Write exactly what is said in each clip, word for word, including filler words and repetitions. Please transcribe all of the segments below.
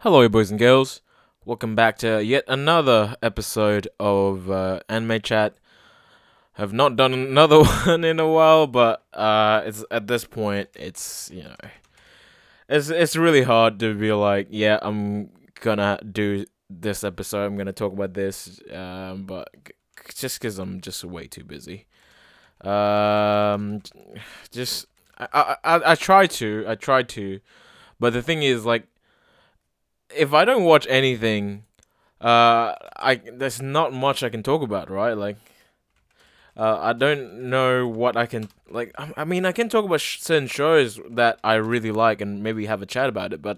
Hello, boys and girls. Welcome back to yet another episode of uh, Anime Chat. Have not done another one in a while, but uh, it's at this point, it's you know, it's it's really hard to be like, yeah, I'm gonna do this episode. I'm gonna talk about this, um, but c- just because I'm just way too busy. Um, just I, I I I try to I try to, but the thing is like if I don't watch anything, uh, I there's not much I can talk about, right? Like, uh, I don't know what I can like. I, I mean, I can talk about sh- certain shows that I really like and maybe have a chat about it, but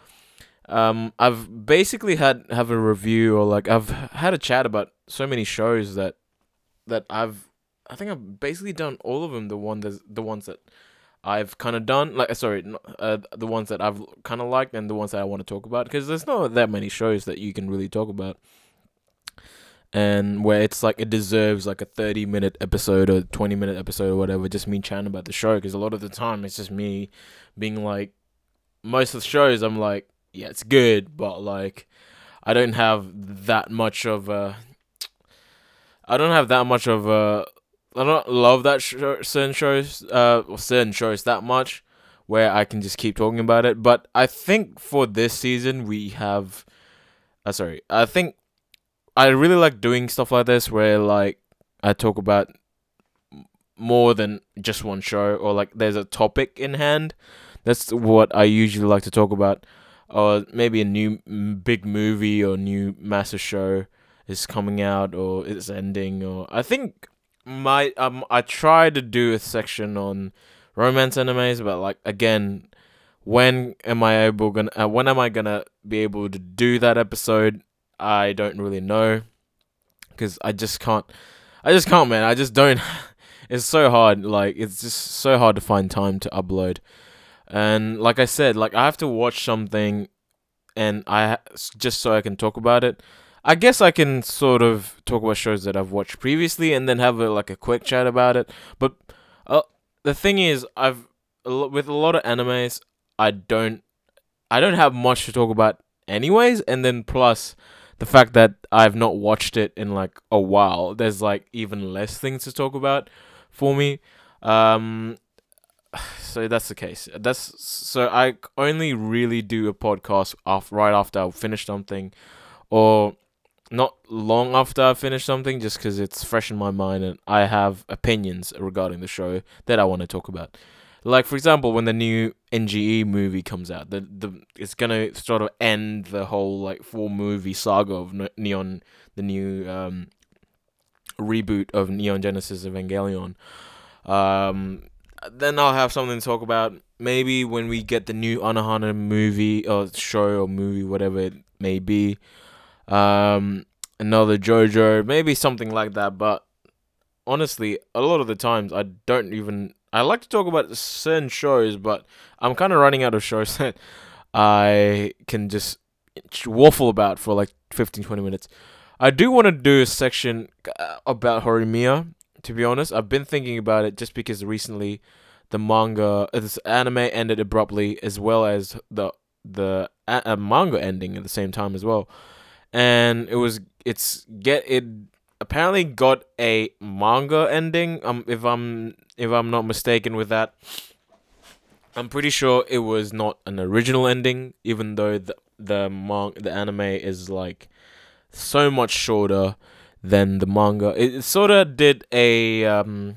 um, I've basically had have a review or like I've had a chat about so many shows that that I've I think I've basically done all of them. The one that's the ones that I've kind of done, like, sorry, n- uh, the ones that I've kind of liked and the ones that I want to talk about, because there's not that many shows that you can really talk about, and where it's like it deserves like a thirty minute episode or twenty minute episode or whatever, just me chatting about the show, because a lot of the time it's just me being like, most of the shows I'm like, yeah, it's good, but like, I don't have that much of a, I don't have that much of a, I don't love that show, certain shows, uh, or certain shows that much, where I can just keep talking about it. But I think for this season we have, uh, sorry, I think I really like doing stuff like this, where like I talk about more than just one show, or like there's a topic in hand. That's what I usually like to talk about, or maybe a new mm, big movie or new massive show is coming out or it's ending. Or I think my um I try to do a section on romance animes, but like again, when am I able gonna uh, when am I gonna be able to do that episode? I don't really know, because I just can't. I just can't, man. I just don't. It's so hard. Like, it's just so hard to find time to upload. And like I said, like I have to watch something, and I ha- just so I can talk about it. I guess I can sort of talk about shows that I've watched previously, and then have a, like a quick chat about it. But uh, the thing is, I've a lo- with a lot of animes, I don't I don't have much to talk about anyways, and then plus the fact that I've not watched it in like a while, there's like even less things to talk about for me. Um so that's the case. That's so I only really do a podcast off right after I finish something, or not long after I finish something, just because it's fresh in my mind and I have opinions regarding the show that I want to talk about. Like, for example, when the new N G E movie comes out, the the it's gonna sort of end the whole like four movie saga of Neon, the new um reboot of Neon Genesis Evangelion. Um, then I'll have something to talk about. Maybe when we get the new Anohana movie or show or movie, whatever it may be. Um, another JoJo, maybe something like that. But honestly, a lot of the times I don't even. I like to talk about certain shows, but I'm kind of running out of shows that I can just waffle about for like fifteen, twenty minutes. I do want to do a section uh, about Horimiya. To be honest, I've been thinking about it just because recently the manga, uh, this anime ended abruptly, as well as the the a- a manga ending at the same time as well. And it was it's get it apparently got a manga ending. Um, if I'm if I'm not mistaken with that, I'm pretty sure it was not an original ending, even though the the mang- the anime is like so much shorter than the manga. It, it sort of did a um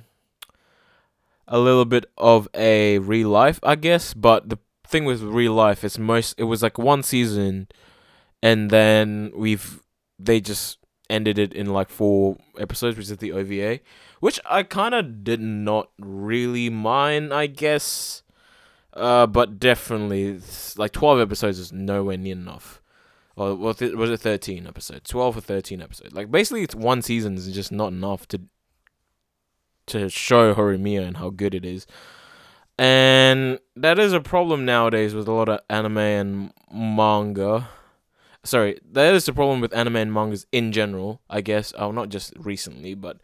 a little bit of a real life, I guess. But the thing with real life is most it was like one season, and then we've they just ended it in like four episodes, which is the O V A, which I kind of did not really mind, I guess. Uh, but definitely, like twelve episodes is nowhere near enough. Or was it, was it thirteen episodes? twelve or thirteen episodes. Like, basically, it's one season is just not enough to to show Horimiya and how good it is. And that is a problem nowadays with a lot of anime and manga. Sorry, that is the problem with anime and mangas in general, I guess. Oh, not just recently, but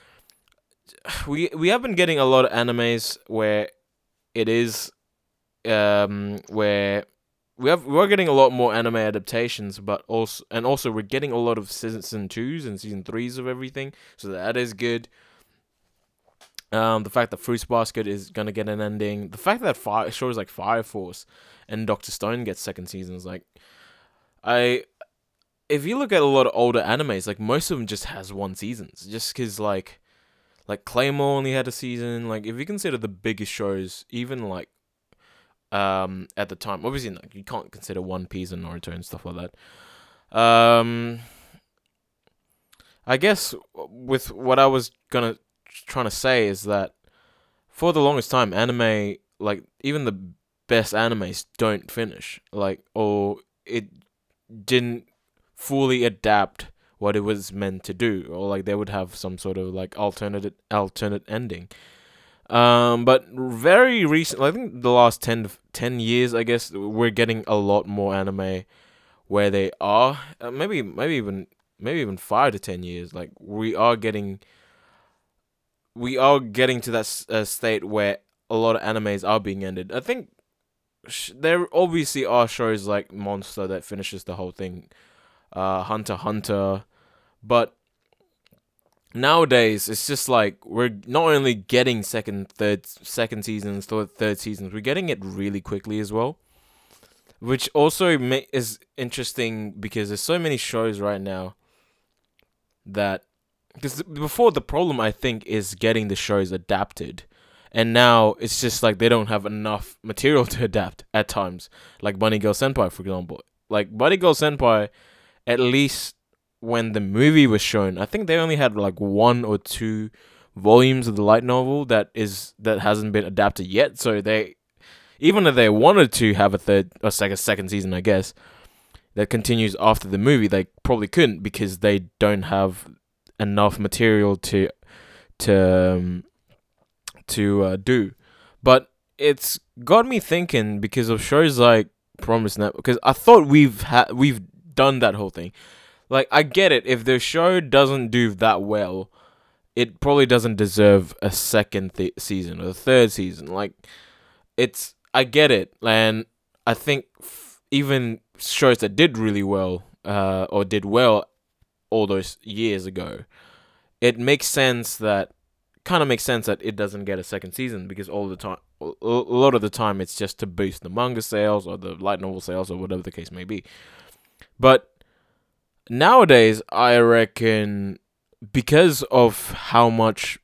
we we have been getting a lot of animes where it is um where we have we're getting a lot more anime adaptations, but also and also we're getting a lot of season twos and season threes of everything, so that is good. Um, the fact that Fruits Basket is gonna get an ending, the fact that fire shows like Fire Force and Doctor Stone gets second seasons, like I, if you look at a lot of older animes, like most of them just has one seasons, just cause like, like Claymore only had a season. Like if you consider the biggest shows, even like um at the time, obviously like, you can't consider One Piece and Naruto and stuff like that. Um, I guess with what I was gonna trying to say is that for the longest time, anime, like even the best animes don't finish, like, or it didn't fully adapt what it was meant to do, or like they would have some sort of like alternate alternate ending. Um, but very recent, I think the last ten, ten years, I guess, we're getting a lot more anime where they are uh, maybe maybe even maybe even five to ten years. Like we are getting we are getting to that s- uh, state where a lot of animes are being ended. I think sh- there obviously are shows like Monster that finishes the whole thing, uh, Hunter x Hunter, but nowadays it's just like we're not only getting second, third, second seasons, third, third seasons, we're getting it really quickly as well, which also ma- is interesting because there's so many shows right now that because before the problem I think is getting the shows adapted, and now it's just like they don't have enough material to adapt at times. Like Bunny Girl Senpai, for example. Like Bunny Girl Senpai, at least when the movie was shown, I think they only had like one or two volumes of the light novel that is that hasn't been adapted yet. So they, even if they wanted to have a third or second second season, I guess that continues after the movie, they probably couldn't because they don't have enough material to to um, to uh, do. But it's got me thinking because of shows like Promise Net. Because I thought we've had we've done that whole thing. Like I get it. If the show doesn't do that well, it probably doesn't deserve a second th- season or a third season. Like it's I get it, and I think f- even shows that did really well, uh, or did well all those years ago, it makes sense that kind of makes sense that it doesn't get a second season because all the time, a lot of the time, it's just to boost the manga sales or the light novel sales or whatever the case may be. But nowadays, I reckon because of how much,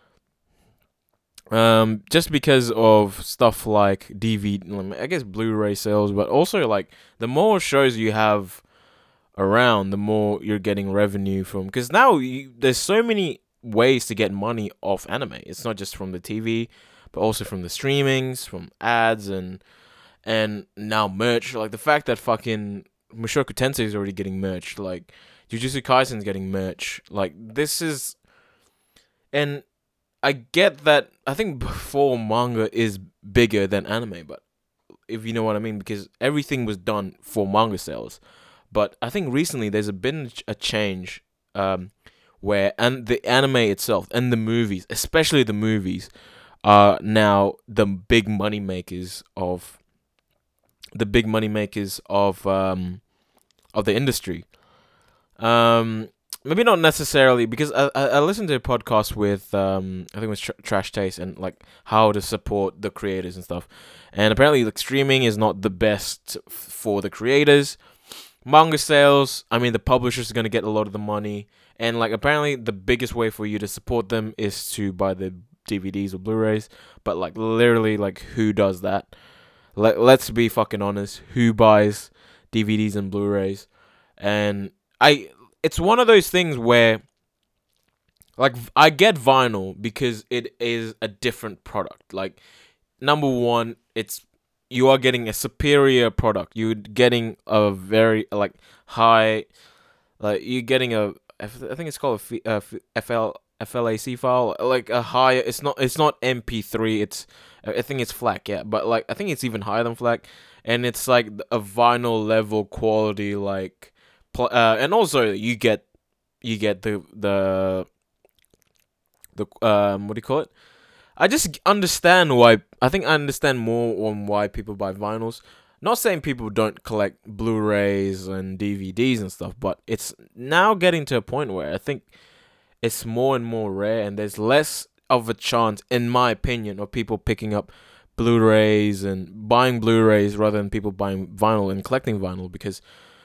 um, just because of stuff like D V D, I guess Blu-ray sales, but also like the more shows you have around, the more you're getting revenue from. Because now you, there's so many ways to get money off anime. It's not just from the T V, but also from the streamings, from ads, and and now merch. Like the fact that fucking Mushoku Tensei is already getting merch. Like Jujutsu Kaisen's getting merch. Like this is, and I get that. I think before manga is bigger than anime, but if you know what I mean, because everything was done for manga sales. But I think recently there's a been a change, um, where and the anime itself and the movies, especially the movies, are now the big money makers of the big money makers of um of the industry. Um, maybe not necessarily because I I, I listened to a podcast with um I think it was Tr- Trash Taste and like how to support the creators and stuff, and apparently like streaming is not the best f- for the creators. Manga sales, I mean the publishers are gonna get a lot of the money, and like apparently the biggest way for you to support them is to buy the D V Ds or Blu-rays. But like literally, like who does that? Let Let's be fucking honest. Who buys D V Ds and Blu-rays? And I, it's one of those things where like I get vinyl because it is a different product. Like number one, it's you are getting a superior product. You're getting a very like high, like you're getting a I think it's called a F- uh, F L F L A C file, like a higher. It's not it's not M P three. It's I think it's FLAC, yeah, but like I think it's even higher than FLAC, and it's like a vinyl level quality, like, pl- uh, and also you get you get the the the um what do you call it? I just understand why. I think I understand more on why people buy vinyls. not saying people don't collect Blu-rays and D V Ds and stuff, but it's now getting to a point where I think it's more and more rare, and there's less of a chance, in my opinion, of people picking up Blu-rays and buying Blu-rays rather than people buying vinyl and collecting vinyl, because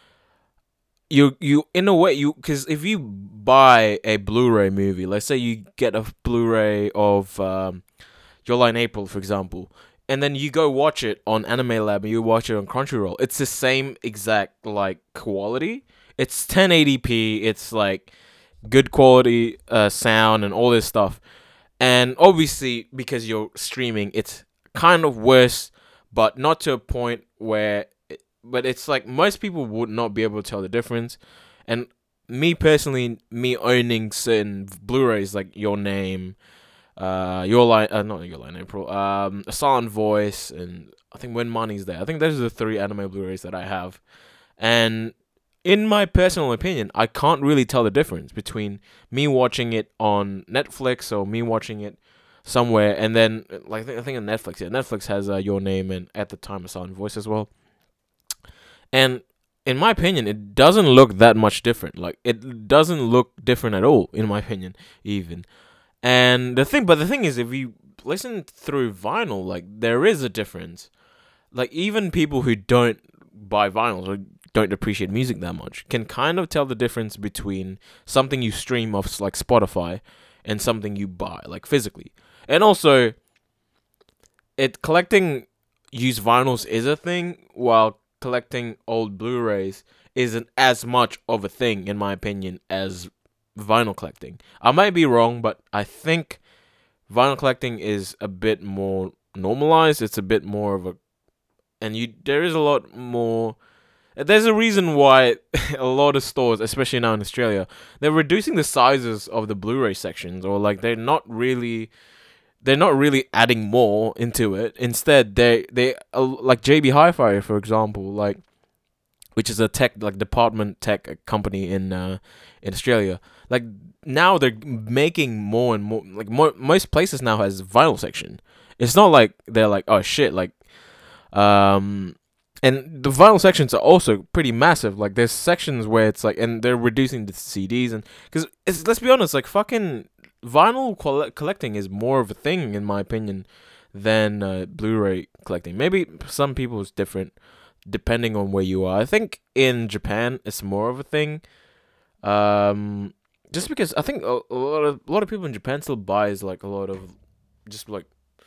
you you in a way you because if you buy a Blu-ray movie, let's say you get a Blu-ray of um, Your Lie in April, for example, and then you go watch it on Anime Lab and you watch it on Crunchyroll, it's the same exact like quality. It's ten eighty p. It's like good quality uh, sound and all this stuff. And obviously, because you're streaming, it's kind of worse, but not to a point where. It, but it's like most people would not be able to tell the difference. And me personally, me owning certain Blu-rays like Your Name, uh, Your Line, uh, not Your Line, April, um, A Silent Voice, and I think When Money's There. I think those are the three anime Blu-rays that I have, and in my personal opinion, I can't really tell the difference between me watching it on Netflix or me watching it somewhere, and then like I think on Netflix, yeah, Netflix has uh, Your Name and at the time A Silent Voice as well. And in my opinion, it doesn't look that much different. Like it doesn't look different at all, in my opinion, even. And the thing, but the thing is, if you listen through vinyl, like there is a difference. Like even people who don't buy vinyls or don't appreciate music that much can kind of tell the difference between something you stream off like Spotify and something you buy like physically. And also, it collecting used vinyls is a thing, while collecting old Blu-rays isn't as much of a thing, in my opinion, as vinyl collecting. I might be wrong, but I think vinyl collecting is a bit more normalized. It's a bit more of a, and you there is a lot more. There's a reason why a lot of stores, especially now in Australia, they're reducing the sizes of the Blu-ray sections, or like they're not really, they're not really adding more into it. Instead, they they uh, like J B Hi-Fi, for example, like which is a tech like department tech company in uh, in Australia. Like now they're making more and more. Like more, most places now has vinyl section. It's not like they're like, oh shit, like um. And the vinyl sections are also pretty massive. Like there's sections where it's like, and they're reducing the C Ds, and because it's, let's be honest, like fucking vinyl coll- collecting is more of a thing, in my opinion, than uh, Blu-ray collecting. Maybe some people it's different depending on where you are. I think in Japan it's more of a thing. Um, just because I think a, a lot of a lot of people in Japan still buys like a lot of just like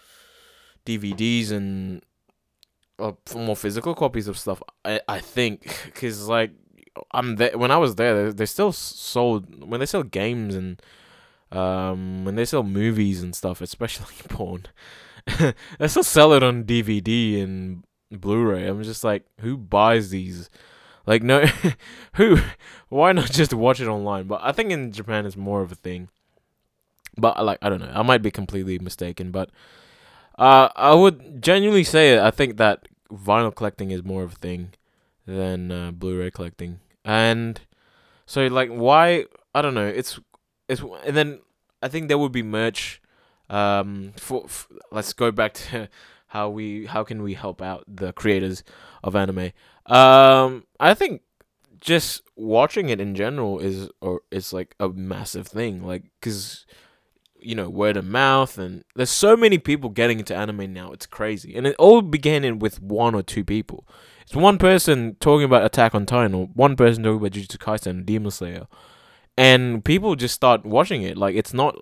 D V Ds and uh, more physical copies of stuff. I I think because like I'm there when I was there, they, they still sold when they sell games and um when they sell movies and stuff, especially porn. They still sell it on D V D and Blu-ray. I'm just like, who buys these? Like, no, who? Why not just watch it online? But I think in Japan it's more of a thing. But like, I don't know. I might be completely mistaken, but uh, I would genuinely say I think that vinyl collecting is more of a thing than uh, Blu-ray collecting. And so, like, why? I don't know. It's it's and then I think there would be merch. Um, for, for let's go back to how we how can we help out the creators of anime. Um, I think just watching it in general is or is like a massive thing. Like, cause you know, word of mouth, and there's so many people getting into anime now. It's crazy, and it all began in with one or two people. It's one person talking about Attack on Titan, or one person talking about Jujutsu Kaisen and Demon Slayer, and people just start watching it. Like it's not.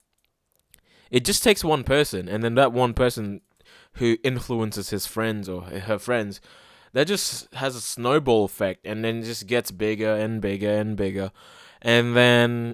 It just takes one person, and then that one person who influences his friends or her friends, that just has a snowball effect, and then it just gets bigger and bigger and bigger, and then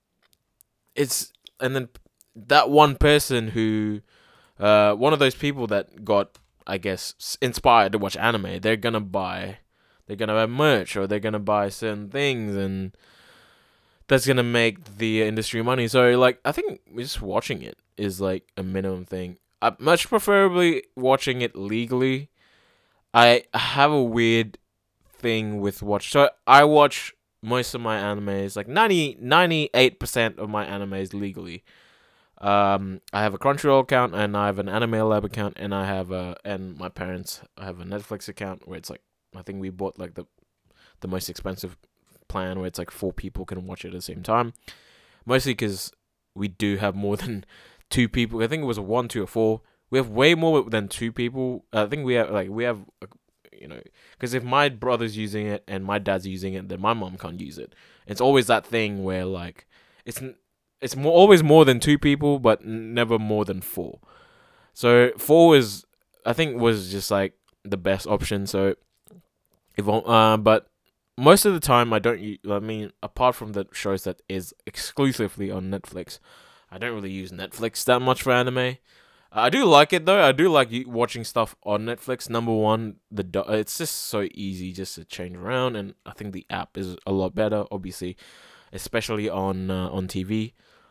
it's and then that one person who, uh, one of those people that got, I guess, inspired to watch anime, they're gonna buy, they're gonna buy merch, or they're gonna buy certain things, and that's gonna make the industry money. So like, I think just watching it is like a minimum thing. I much preferably watching it legally. I have a weird thing with watch. So I watch most of my animes, like ninety, ninety-eight percent of my animes legally. Um, I have a Crunchyroll account, and I have an Anime Lab account, and I have a and my parents have a Netflix account where it's like I think we bought like the the most expensive plan where it's like four people can watch it at the same time. Mostly because we do have more than two people. I think it was a one, two, or four. We have way more than two people. I think we have like we have, you know, because if my brother's using it and my dad's using it, then my mom can't use it. It's always that thing where like it's it's more always more than two people, but never more than four. So four is I think was just like the best option. So if uh, but most of the time I don't. I mean, apart from the shows that is exclusively on Netflix, I don't really use Netflix that much for anime. I do like it though. I do like watching stuff on Netflix. Number one, the do- it's just so easy just to change around, and I think the app is a lot better. Obviously, especially on uh, on T V.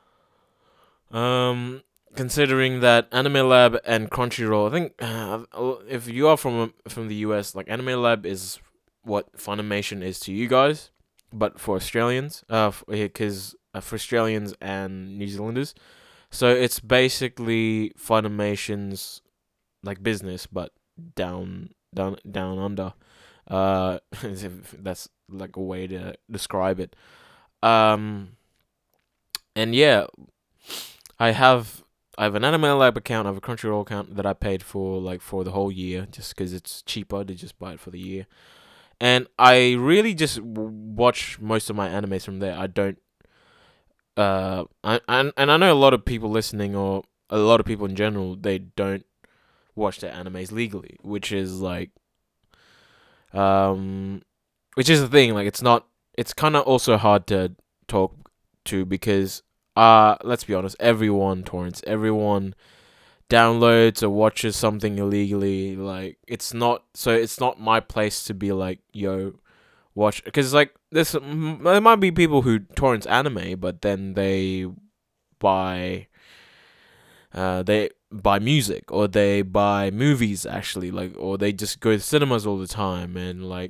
Um, considering that Anime Lab and Crunchyroll, I think uh, if you are from from the U S, like Anime Lab is what Funimation is to you guys, but for Australians, uh, because uh, for Australians and New Zealanders, so it's basically Funimation's like business, but down down down under. Uh, if that's like a way to describe it. Um, and yeah, I have I have an Anime Lab account, I have a Crunchyroll account that I paid for like for the whole year, just because it's cheaper to just buy it for the year. And I really just watch most of my animes from there. I don't. Uh, I, and and I know a lot of people listening, or a lot of people in general, they don't watch their animes legally, which is like, um, which is the thing. Like, it's not. It's kind of also hard to talk to because, uh, let's be honest, everyone torrents, everyone downloads or watches something illegally. Like, it's not. So it's not my place to be like, yo, watch, because like this there might be people who torrent anime, but then they buy uh they buy music, or they buy movies actually, like, or they just go to cinemas all the time, and like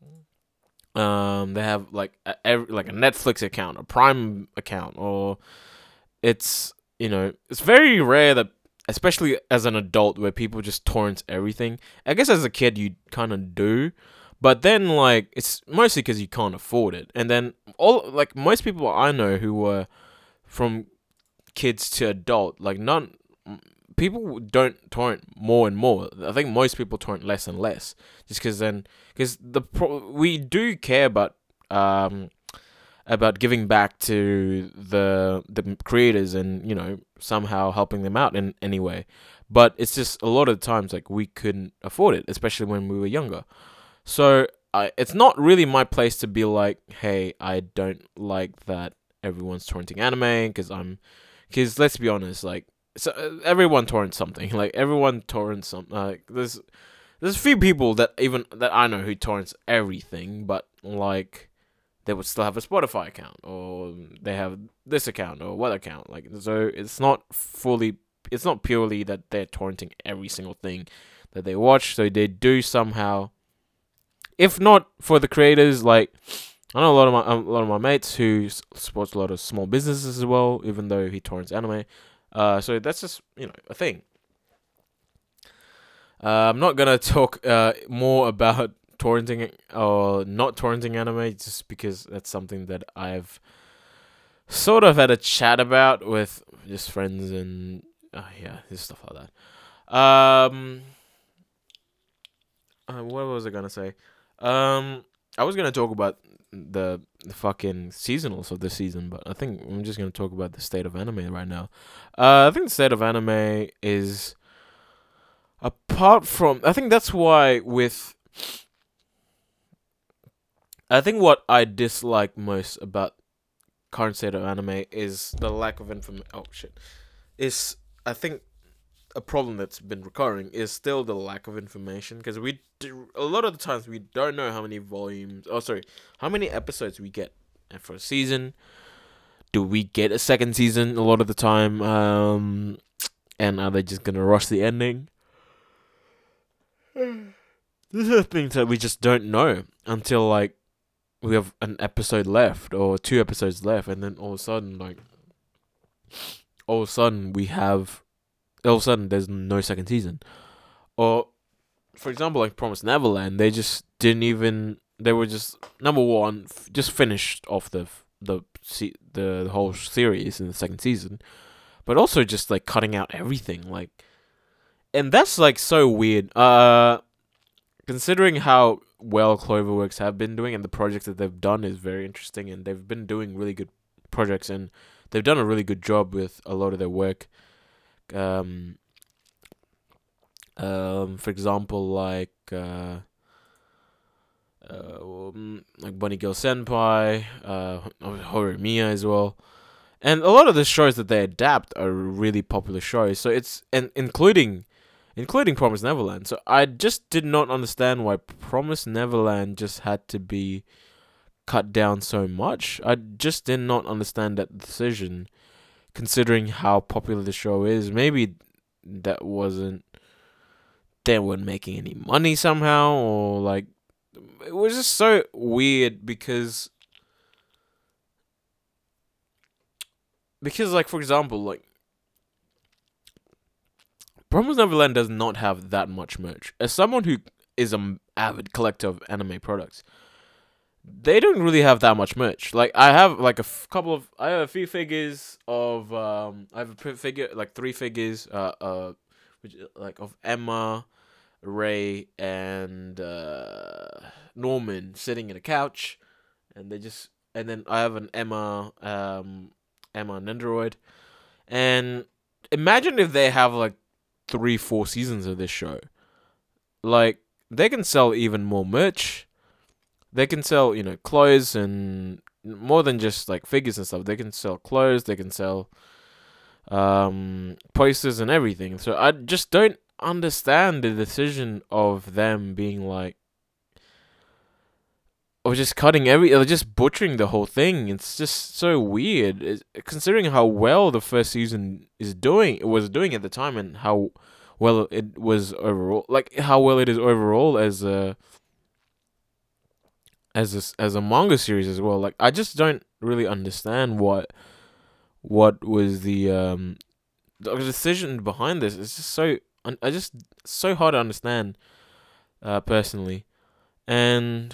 um they have like a, every, like a Netflix account, a Prime account, or it's, you know, it's very rare that, especially as an adult, where people just torrent everything. I guess as a kid you kind of do. But then, like, it's mostly because you can't afford it. And then, all like, most people I know who were from kids to adult, like, none, people don't torrent more and more. I think most people torrent less and less. Just because then, because the pro- we do care about, um, about giving back to the the creators, and, you know, somehow helping them out in any way. But it's just a lot of times, like, we couldn't afford it, especially when we were younger. So I, it's not really my place to be like, hey, I don't like that everyone's torrenting anime, because I'm, because let's be honest, like, so uh, everyone torrents something, like everyone torrents some. Like, there's there's a few people that even that I know who torrents everything, but like they would still have a Spotify account, or they have this account or what account. Like, so it's not fully, it's not purely that they're torrenting every single thing that they watch. So they do somehow. If not for the creators, like, I know a lot of my a lot of my mates who supports a lot of small businesses as well, even though he torrents anime. Uh, so that's just, you know, a thing. Uh, I'm not gonna talk uh more about torrenting or not torrenting anime, just because that's something that I've sort of had a chat about with just friends, and uh, yeah, just stuff like that. Um, uh, what was I gonna say? Um, I was gonna talk about the, the fucking seasonals of this season, but I think I'm just gonna talk about the state of anime right now. Uh, I think the state of anime is, apart from, I think that's why with, I think what I dislike most about current state of anime is the lack of information. Oh shit, is I think a problem that's been recurring is still the lack of information, because we do, a lot of the times we don't know how many volumes, oh sorry, how many episodes we get for a season. Do we get a second season a lot of the time? Um, and are they just gonna rush the ending? This is things that we just don't know until like we have an episode left or two episodes left, and then all of a sudden, like, all of a sudden we have, all of a sudden there's no second season. Or, for example, like Promised Neverland, they just didn't even. They were just number one, f- just finished off the the se- the whole series in the second season, but also just like cutting out everything, like, and that's like so weird. Uh, considering how well Cloverworks have been doing and the projects that they've done is very interesting, and they've been doing really good projects, and they've done a really good job with a lot of their work. Um, um, for example, like uh, uh, um, like Bunny Girl Senpai, uh, Horimiya as well, and a lot of the shows that they adapt are really popular shows. So it's and including, including Promised Neverland. So I just did not understand why Promised Neverland just had to be cut down so much. I just did not understand that decision, considering how popular the show is. Maybe that wasn't, they weren't making any money somehow, or like, it was just so weird because because like, for example, like Promised Neverland does not have that much merch. As someone who is an avid collector of anime products, they don't really have that much merch. Like, I have like a f- couple of, I have a few figures of, um, I have a p- figure, like three figures, uh, uh, which like of Emma, Ray, and uh, Norman sitting in a couch, and they just, and then I have an Emma, um, Emma Nendoroid, and imagine if they have like three, four seasons of this show, like they can sell even more merch. They can sell, you know, clothes and more than just like figures and stuff. They can sell clothes. They can sell um posters and everything. So I just don't understand the decision of them being like, or just cutting every, or just butchering the whole thing. It's just so weird, it's, considering how well the first season is doing. It was doing at the time, and how well it was overall. Like how well it is overall as a as a, as a manga series as well. Like I just don't really understand what what was the um the decision behind this. It's just so I just so hard to understand, uh, personally, and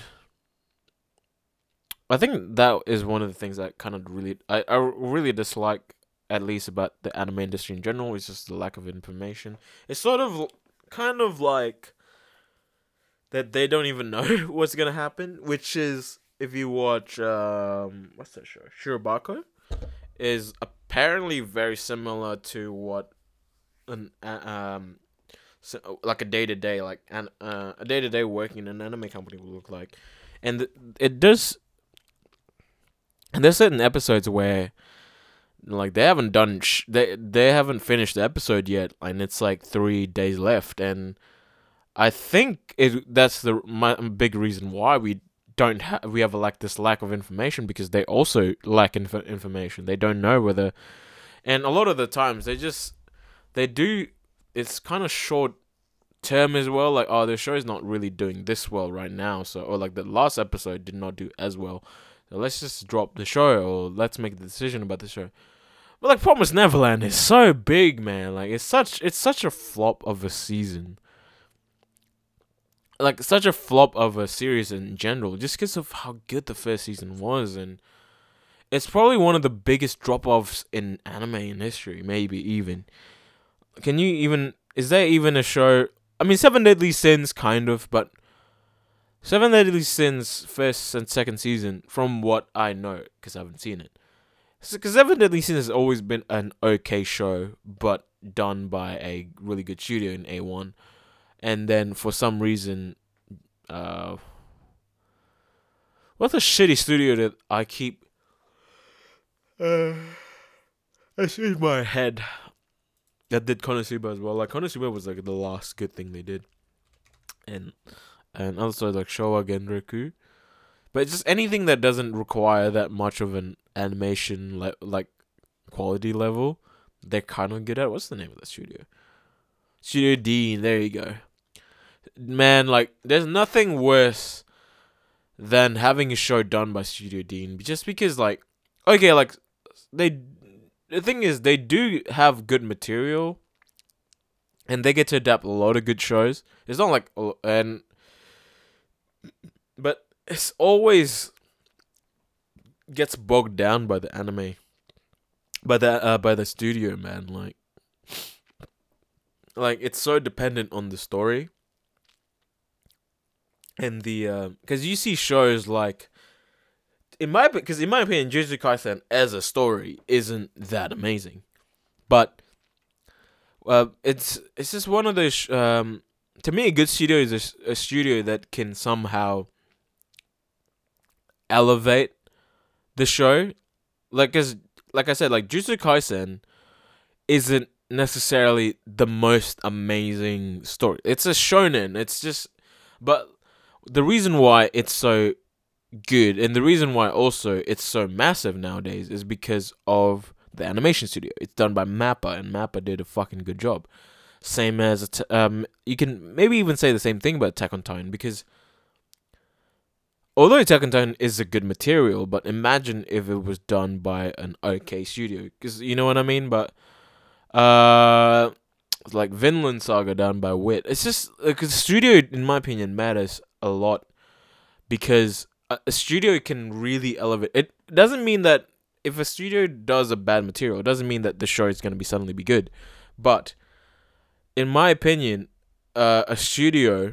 I think that is one of the things that kind of really I, I really dislike, at least about the anime industry in general, is just the lack of information. It's sort of kind of like that they don't even know what's gonna happen, which is if you watch um what's that show? Shirobako is apparently very similar to what an uh, um so, like a day to day like an uh, a day to day working in an anime company would look like, and th- it does. And there's certain episodes where like they haven't done sh- they they haven't finished the episode yet, and it's like three days left, and I think it that's the my big reason why we don't have we have a, like this lack of information, because they also lack inf- information. They don't know whether, and a lot of the times they just they do. It's kind of short term as well. Like, oh, the show's not really doing this well right now, so, or like the last episode did not do as well, so let's just drop the show, or let's make the decision about the show. But like Promised Neverland is so big, man. Like it's such it's such a flop of a season. Like such a flop of a series in general, just because of how good the first season was, and it's probably one of the biggest drop offs in anime in history, maybe even. Can you even? Is there even a show? I mean, Seven Deadly Sins, kind of, but Seven Deadly Sins first and second season, from what I know, because I haven't seen it. Because Seven Deadly Sins has always been an okay show, but done by a really good studio in A one. And then for some reason, uh, what's a shitty studio that I keep? Uh, it's in my head. That did Konosuba as well. Like Konosuba was like the last good thing they did, and and also like Showa Genroku. But it's just anything that doesn't require that much of an animation le- like quality level, they're kind of good at. What's the name of the studio? Studio Dean. There you go. Man, like there's nothing worse than having a show done by Studio Dean, just because like okay, like they the thing is, they do have good material, and they get to adapt a lot of good shows. It's not like and, but it's always gets bogged down by the anime, by the uh, by the studio, man. Like, like it's so dependent on the story and the because uh, you see shows like in my because in my opinion, Jujutsu Kaisen as a story isn't that amazing, but uh, it's it's just one of those. Sh- um, to me, a good studio is a, a studio that can somehow elevate the show. Like as like I said, like Jujutsu Kaisen isn't necessarily the most amazing story. It's a shonen. It's just, but the reason why it's so good and the reason why also it's so massive nowadays is because of the animation studio. It's done by Mappa, and Mappa did a fucking good job. Same as um, you can maybe even say the same thing about Attack on Titan, because although Attack on Titan is a good material, but imagine if it was done by an okay studio, because you know what I mean. But uh, like Vinland Saga done by Wit, it's just like the studio, in my opinion, matters a lot, because a, a studio can really elevate. It doesn't mean that if a studio does a bad material, it doesn't mean that the show is going to be suddenly be good. But in my opinion, uh, a studio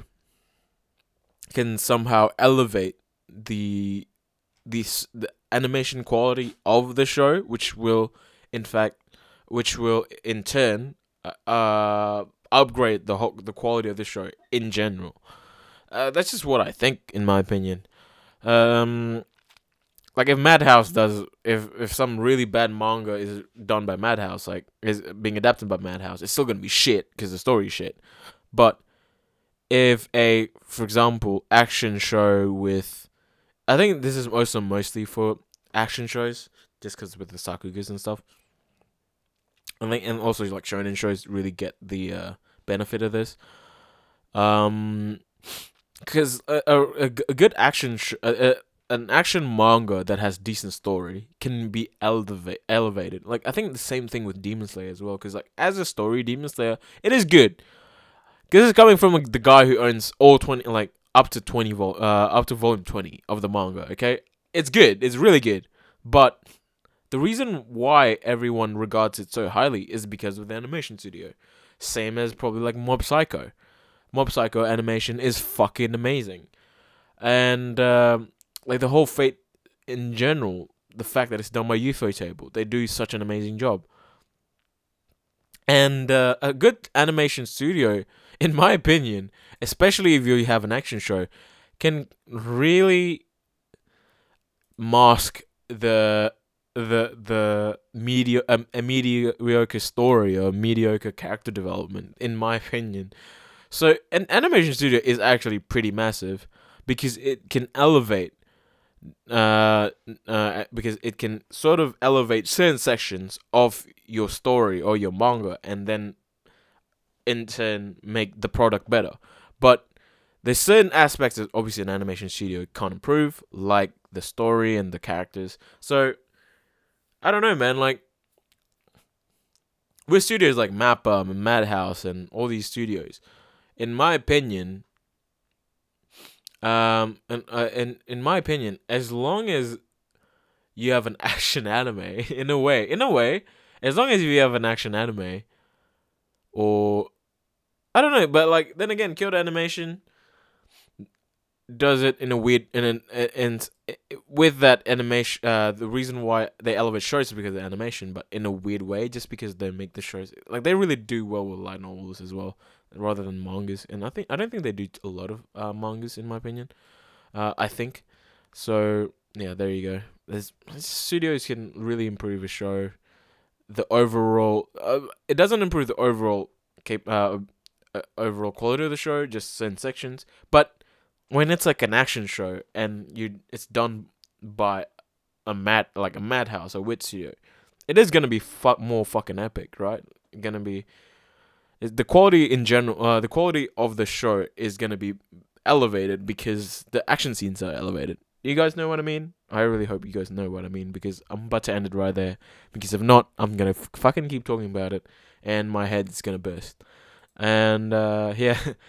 can somehow elevate the the the animation quality of the show, which will, in fact, which will in turn uh upgrade the whole the quality of the show in general. Uh, that's just what I think, in my opinion. Um, like if Madhouse does, if if some really bad manga is done by Madhouse, like is being adapted by Madhouse, it's still gonna be shit because the story is shit. But if a, for example, action show with, I think this is also mostly for action shows, just because with the Sakugas and stuff. I think, and also like shonen shows really get the uh, benefit of this. Um, because a, a, a good action sh- a, a, an action manga that has decent story can be elevate elevated. Like I think the same thing with Demon Slayer as well. Because like as a story, Demon Slayer, it is good. Because it's coming from like, the guy who owns all twenty, like up to twenty vol, uh, up to volume twenty of the manga. Okay, it's good. It's really good. But the reason why everyone regards it so highly is because of the animation studio. Same as probably like Mob Psycho. Mob Psycho animation is fucking amazing. And um, like the whole Fate in general, the fact that it's done by Ufotable, they do such an amazing job. And uh, a good animation studio, in my opinion, especially if you have an action show, can really mask the the the media um, a mediocre story or mediocre character development, in my opinion. So an animation studio is actually pretty massive because it can elevate uh, uh because it can sort of elevate certain sections of your story or your manga, and then in turn make the product better. But there's certain aspects that obviously an animation studio can't improve, like the story and the characters. So I don't know, man. Like with studios like Mappa and Madhouse and all these studios, in my opinion, um, and uh, in in my opinion, as long as you have an action anime, in a way, in a way, as long as you have an action anime, or I don't know, but like then again, Kyoto Animation does it in a weird in an and with that animation. Uh, the reason why they elevate shows is because of the animation, but in a weird way, just because they make the shows like they really do well with light novels as well, rather than mangas. And I think I don't think they do a lot of uh, mangas, in my opinion. Uh, I think so. Yeah, there you go. There's studios can really improve a show. The overall, uh, it doesn't improve the overall cap- uh, uh, overall quality of the show, just certain sections, but when it's like an action show and you it's done by a mad like a Madhouse or Wit Studio, it is gonna be fu- more fucking epic, right? Gonna be the quality in general. Uh, the quality of the show is gonna be elevated because the action scenes are elevated. You guys know what I mean? I really hope you guys know what I mean because I'm about to end it right there. Because if not, I'm gonna f- fucking keep talking about it, and my head's gonna burst. And uh, yeah,